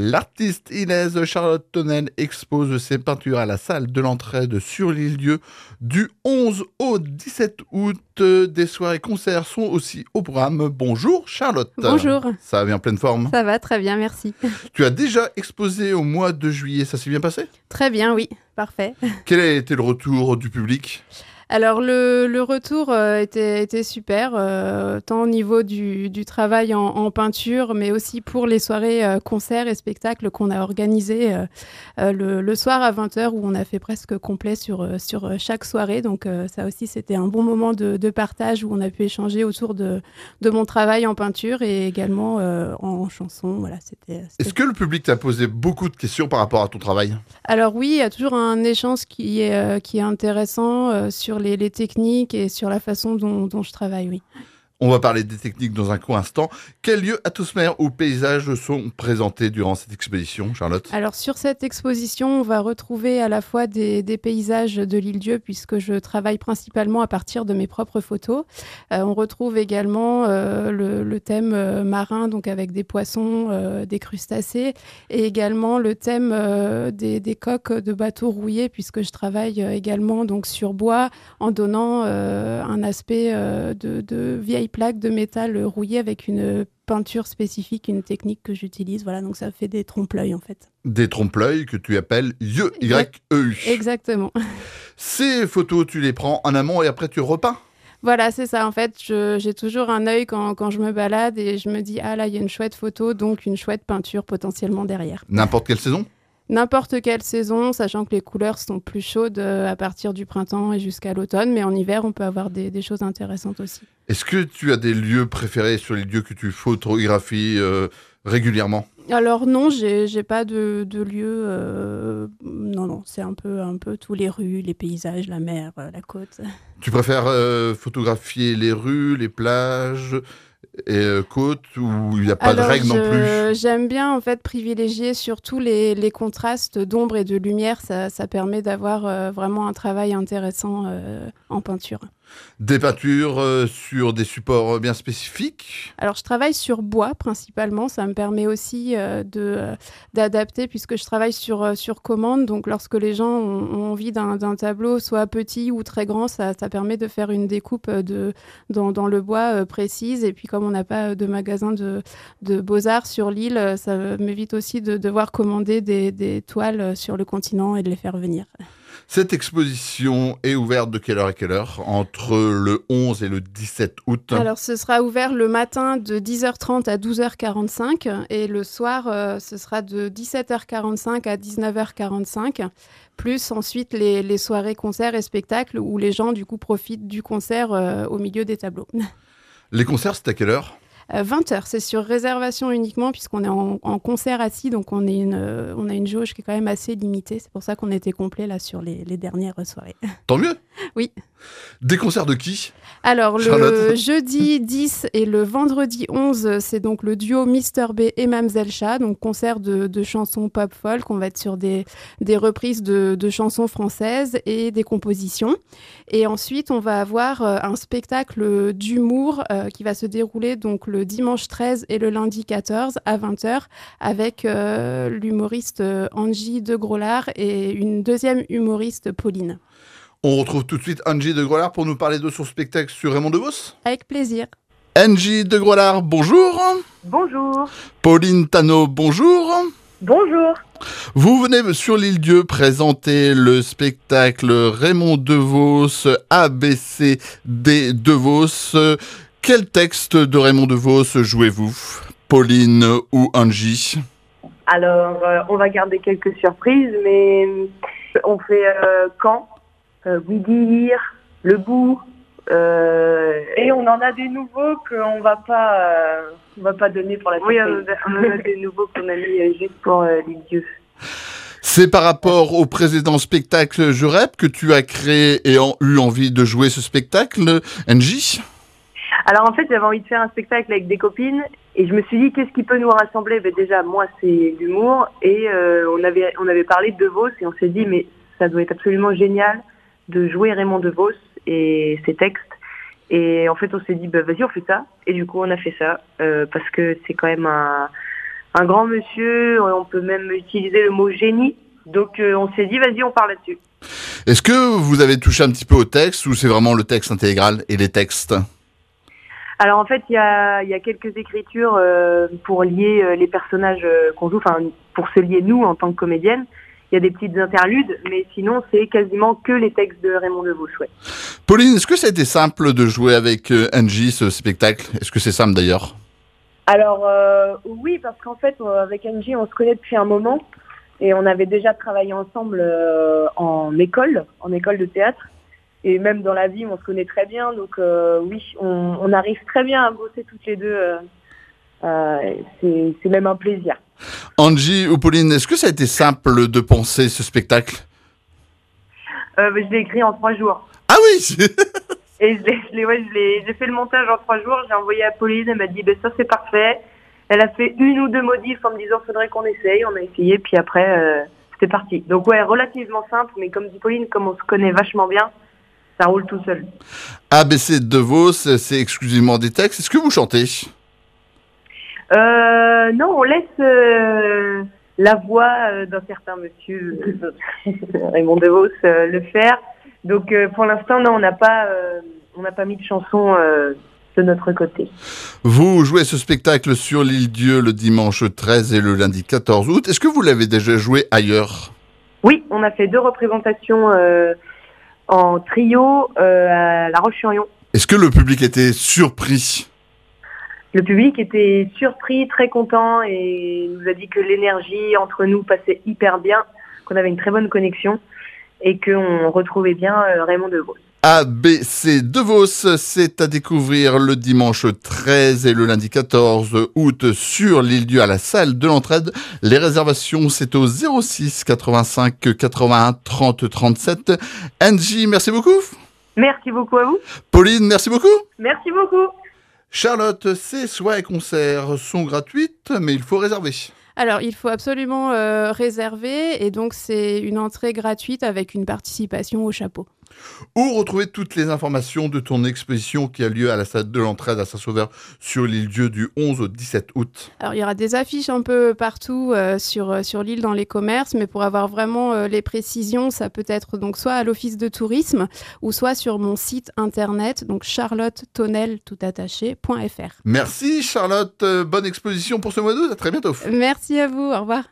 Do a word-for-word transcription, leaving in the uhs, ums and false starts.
L'artiste Inès Charlotte Tonnel expose ses peintures à la salle de l'Entraide sur l'Île-Dieu du onze au dix-sept août. Des soirées-concerts sont aussi au programme. Bonjour Charlotte. Bonjour. Ça va bien, pleine forme? Ça va, très bien, merci. Tu as déjà exposé au mois de juillet, ça s'est bien passé? Très bien, oui, parfait. Quel a été le retour du public? Alors le, le retour euh, était, était super, euh, tant au niveau du, du travail en, en peinture, mais aussi pour les soirées euh, concerts et spectacles qu'on a organisés euh, euh, le, le soir à vingt heures, où on a fait presque complet sur, euh, sur chaque soirée. Donc euh, ça aussi, c'était un bon moment de, de partage où on a pu échanger autour de, de mon travail en peinture et également euh, en chanson. Voilà, c'était, c'était... Est-ce que le public t'a posé beaucoup de questions par rapport à ton travail? Alors oui, il y a toujours un échange qui est, euh, qui est intéressant euh, sur les, les techniques et sur la façon dont, dont je travaille, oui. On va parler des techniques dans un court instant. Quels lieux atmosphères ou paysages sont présentés durant cette exposition, Charlotte? Alors sur cette exposition, on va retrouver à la fois des, des paysages de l'Île-Dieu, puisque je travaille principalement à partir de mes propres photos. Euh, on retrouve également euh, le, le thème euh, marin, donc avec des poissons, euh, des crustacés, et également le thème euh, des, des coques de bateaux rouillés, puisque je travaille euh, également donc sur bois, en donnant euh, un aspect euh, de, de vieilles plaques de métal rouillées avec une peinture spécifique, une technique que j'utilise. Voilà, donc ça fait des trompe-l'œil en fait. Des trompe-l'œil que tu appelles Y E U. Exactement. Ces photos, tu les prends en amont et après tu repeins? Voilà, c'est ça. En fait, je, j'ai toujours un œil quand, quand je me balade et je me dis, ah là, il y a une chouette photo, donc une chouette peinture potentiellement derrière. N'importe quelle saison? N'importe quelle saison, sachant que les couleurs sont plus chaudes à partir du printemps et jusqu'à l'automne, mais en hiver, on peut avoir des, des choses intéressantes aussi. Est-ce que tu as des lieux préférés sur les lieux que tu photographies euh, régulièrement? Alors non, j'ai, j'ai pas de, de lieu. Euh, non, non, c'est un peu, un peu tous les rues, les paysages, la mer, euh, la côte. Tu préfères euh, photographier les rues, les plages et euh, côtes, où il n'y a pas Alors, de règles je, non plus? J'aime bien en fait privilégier surtout les, les contrastes d'ombre et de lumière. Ça, ça permet d'avoir euh, vraiment un travail intéressant euh, en peinture. Des peintures euh, sur des supports bien spécifiques? Alors, je travaille sur bois principalement. Ça me permet aussi euh, de, euh, d'adapter puisque je travaille sur, euh, sur commande. Donc, lorsque les gens ont, ont envie d'un, d'un tableau, soit petit ou très grand, ça, ça permet de faire une découpe de, dans, dans le bois euh, précise. Et puis, comme on n'a pas de magasin de, de beaux-arts sur l'île, ça m'évite aussi de devoir commander des, des toiles sur le continent et de les faire venir. Cette exposition est ouverte de quelle heure à quelle heure entre le onze et le dix-sept août? Alors, ce sera ouvert le matin de dix heures trente à douze heures quarante-cinq et le soir, euh, ce sera de dix-sept heures quarante-cinq à dix-neuf heures quarante-cinq, plus ensuite les, les soirées concerts et spectacles où les gens, du coup, profitent du concert euh, au milieu des tableaux. Les concerts, c'est à quelle heure? vingt heures, c'est sur réservation uniquement puisqu'on est en, en concert assis, donc on, est une, euh, on a une jauge qui est quand même assez limitée. C'est pour ça qu'on était complet là sur les, les dernières soirées. Tant mieux. Oui. Des concerts de qui? Alors, Charlotte. Le jeudi dix et le vendredi onze, c'est donc le duo Mister B et Mamzelle Chat, donc concert de, de chansons pop-folk. On va être sur des, des reprises de, de chansons françaises et des compositions. Et ensuite, on va avoir euh, un spectacle d'humour euh, qui va se dérouler donc le dimanche treize et le lundi quatorze à vingt heures avec euh, l'humoriste euh, Angie de Grolard et une deuxième humoriste, Pauline. On retrouve tout de suite Angie de Grolard pour nous parler de son spectacle sur Raymond DeVos. Avec plaisir. Angie de Grolard, bonjour. Bonjour. Pauline Tano, bonjour. Bonjour. Vous venez sur l'Île-Dieu présenter le spectacle Raymond DeVos, A B C D DeVos. Quel texte de Raymond DeVos jouez-vous, Pauline ou Angie? Alors, euh, on va garder quelques surprises, mais on fait euh, Caen, euh, Oui dire, Le bout, euh, et on en a des nouveaux qu'on va pas, euh, on va pas donner pour la surprise. Oui, on en a des nouveaux qu'on a mis euh, juste pour euh, les dieux. C'est par rapport au précédent spectacle Je rêve que tu as créé et en, eu envie de jouer ce spectacle, Angie? Alors en fait, j'avais envie de faire un spectacle avec des copines et je me suis dit qu'est-ce qui peut nous rassembler? Ben déjà, moi, c'est l'humour et euh, on avait on avait parlé de DeVos et on s'est dit mais ça doit être absolument génial de jouer Raymond DeVos et ses textes. Et en fait, on s'est dit bah vas-y, on fait ça. Et du coup, on a fait ça euh, parce que c'est quand même un un grand monsieur, on peut même utiliser le mot génie. Donc euh, on s'est dit, vas-y, on parle là-dessus. Est-ce que vous avez touché un petit peu au texte ou c'est vraiment le texte intégral et les textes? Alors en fait, il y a, y a quelques écritures euh, pour lier euh, les personnages euh, qu'on joue, enfin pour se lier nous en tant que comédienne. Il y a des petites interludes, mais sinon c'est quasiment que les textes de Raymond Devos. Ouais. Pauline, est-ce que ça a été simple de jouer avec euh, Angie ce spectacle? Est-ce que c'est simple d'ailleurs? Alors euh, oui, parce qu'en fait euh, avec Angie on se connaît depuis un moment et on avait déjà travaillé ensemble euh, en école, en école de théâtre. Et même dans la vie, on se connaît très bien. Donc euh, oui, on, on arrive très bien à bosser toutes les deux. Euh, euh, c'est, c'est même un plaisir. Angie ou Pauline, est-ce que ça a été simple de penser ce spectacle? euh, Je l'ai écrit en trois jours. Ah oui. Et je l'ai, je l'ai, ouais, je l'ai, j'ai fait le montage en trois jours. J'ai envoyé à Pauline. Elle m'a dit ben, ça c'est parfait. Elle a fait une ou deux modifs en me disant faudrait qu'on essaye. On a essayé. Puis après, euh, c'était parti. Donc ouais, relativement simple. Mais comme dit Pauline, comme on se connaît vachement bien, ça roule tout seul. A B C Devos, c'est exclusivement des textes. Est-ce que vous chantez? euh, Non, on laisse euh, la voix euh, d'un certain monsieur Raymond Devos euh, le faire. Donc euh, pour l'instant, non, on n'a pas, euh, on n'a pas mis de chanson euh, de notre côté. Vous jouez ce spectacle sur l'île Dieu le dimanche treize et le lundi quatorze août. Est-ce que vous l'avez déjà joué ailleurs? Oui, on a fait deux représentations euh, en trio euh, à La Roche-sur-Yon. Est-ce que le public était surpris? Le public était surpris, très content et nous a dit que l'énergie entre nous passait hyper bien, qu'on avait une très bonne connexion et qu'on retrouvait bien euh, Raymond Devos. A B C Devos, c'est à découvrir le dimanche treize et le lundi quatorze août sur l'île Dieu à la salle de l'Entraide. Les réservations, c'est au zéro six quatre-vingt-cinq quatre-vingt-un trente trente-sept. Angie, merci beaucoup. Merci beaucoup à vous. Pauline, merci beaucoup. Merci beaucoup. Charlotte, ces soirées et concerts sont gratuites, mais il faut réserver. Alors, il faut absolument euh, réserver et donc c'est une entrée gratuite avec une participation au chapeau. Où retrouver toutes les informations de ton exposition qui a lieu à la salle de l'Entraide à Saint-Sauveur sur l'île Dieu du onze au dix-sept août? Alors, il y aura des affiches un peu partout euh, sur, sur l'île dans les commerces, mais pour avoir vraiment euh, les précisions, ça peut être donc soit à l'office de tourisme ou soit sur mon site internet, donc charlotte tonnel tout attaché point f r. Merci Charlotte, bonne exposition pour ce mois d'août, à très bientôt. Merci à vous, au revoir.